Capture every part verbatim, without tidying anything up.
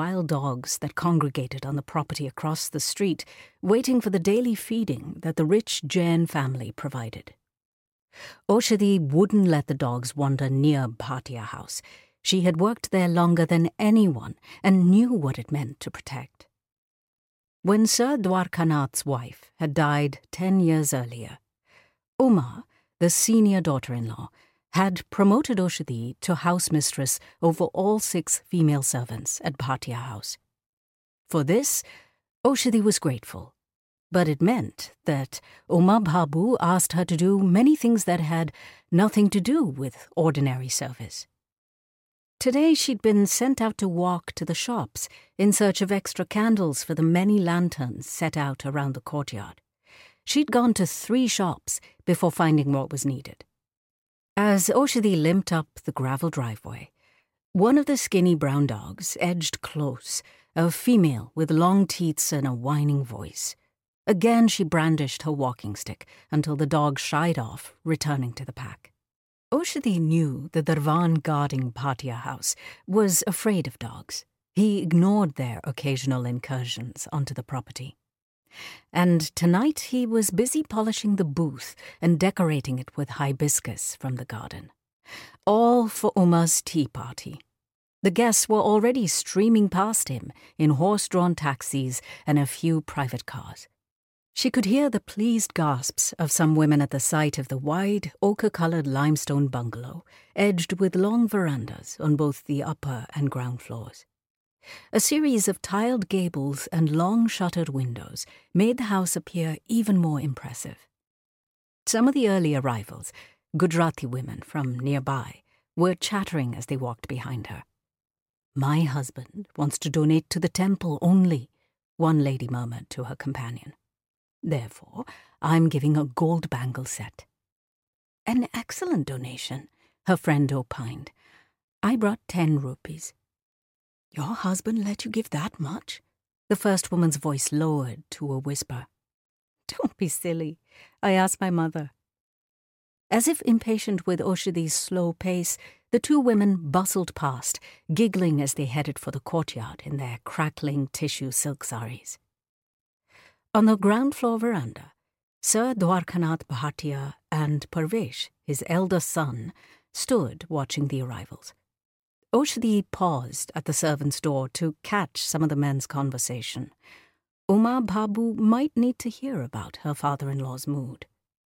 wild dogs that congregated on the property across the street, waiting for the daily feeding that the rich Jain family provided. Oshadi wouldn't let the dogs wander near Bhatia House. She had worked there longer than anyone and knew what it meant to protect. When Sir Dwarkanath's wife had died ten years earlier, Uma, the senior daughter-in-law, had promoted Oshadi to house mistress over all six female servants at Bhatia House. For this, Oshadi was grateful, but it meant that Uma Bhabu asked her to do many things that had nothing to do with ordinary service. Today she'd been sent out to walk to the shops in search of extra candles for the many lanterns set out around the courtyard. She'd gone to three shops before finding what was needed. As Oshadi limped up the gravel driveway, one of the skinny brown dogs edged close, a female with long teeth and a whining voice. Again she brandished her walking stick until the dog shied off, returning to the pack. Oshadi knew the Darwan guarding Bhatia House was afraid of dogs. He ignored their occasional incursions onto the property. And tonight he was busy polishing the booth and decorating it with hibiscus from the garden. All for Uma's tea party. The guests were already streaming past him in horse-drawn taxis and a few private cars. She could hear the pleased gasps of some women at the sight of the wide, ochre-coloured limestone bungalow, edged with long verandas on both the upper and ground floors. A series of tiled gables and long shuttered windows made the house appear even more impressive. Some of the early arrivals, Gujarati women from nearby, were chattering as they walked behind her. "My husband wants to donate to the temple only," one lady murmured to her companion. "Therefore, I'm giving a gold bangle set." "An excellent donation," her friend opined. "I brought ten rupees." "Your husband let you give that much?" The first woman's voice lowered to a whisper. "Don't be silly. I asked my mother." As if impatient with Oshadi's slow pace, the two women bustled past, giggling as they headed for the courtyard in their crackling tissue silk saris. On the ground floor veranda, Sir Dwarkanath Bhatia and Parvesh, his elder son, stood watching the arrivals. Oshadi paused at the servant's door to catch some of the men's conversation. Uma Bhabu might need to hear about her father-in-law's mood.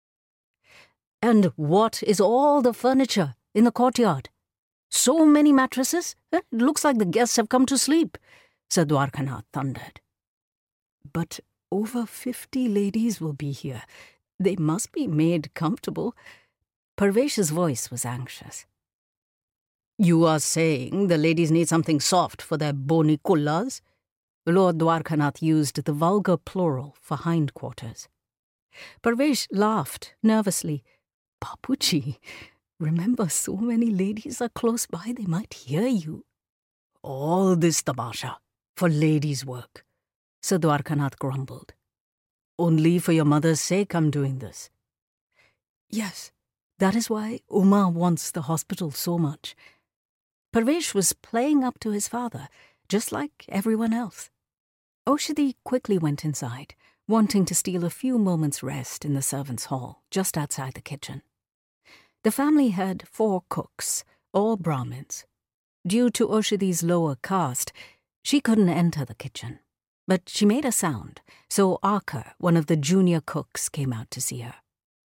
"And what is all the furniture in the courtyard? So many mattresses? It looks like the guests have come to sleep," Sir Dwarkanath thundered. "But over fifty ladies will be here. They must be made comfortable." Parvesh's voice was anxious. "You are saying the ladies need something soft for their boni kullas?" Lord Dwarkanath used the vulgar plural for hindquarters. Parvesh laughed nervously. "Bapuji, remember so many ladies are close by, they might hear you." "All this tamasha for ladies' work," Sir Dwarkanath grumbled. "Only for your mother's sake I'm doing this." "Yes, that is why Uma wants the hospital so much." Parvesh was playing up to his father, just like everyone else. Oshadi quickly went inside, wanting to steal a few moments' rest in the servants' hall, just outside the kitchen. The family had four cooks, all Brahmins. Due to Oshadi's lower caste, she couldn't enter the kitchen, but she made a sound, so Arka, one of the junior cooks, came out to see her.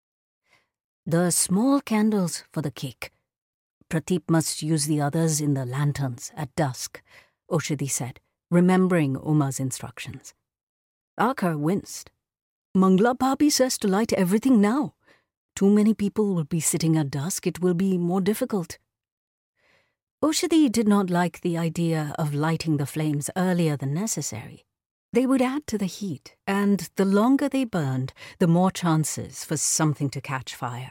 "The small candles for the cake. Prateep must use the others in the lanterns at dusk," Oshadi said, remembering Uma's instructions. Arka winced. "Mangla Bhabi says to light everything now. Too many people will be sitting at dusk. It will be more difficult." Oshadi did not like the idea of lighting the flames earlier than necessary. They would add to the heat, and the longer they burned, the more chances for something to catch fire.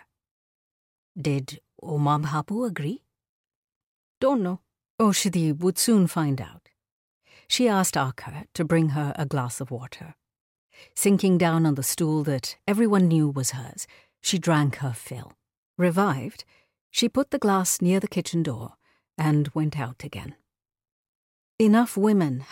Did Uma Bhabu agree? "Don't know. Oshadi would soon find out." She asked Arka to bring her a glass of water. Sinking down on the stool that everyone knew was hers, she drank her fill. Revived, she put the glass near the kitchen door and went out again. Enough women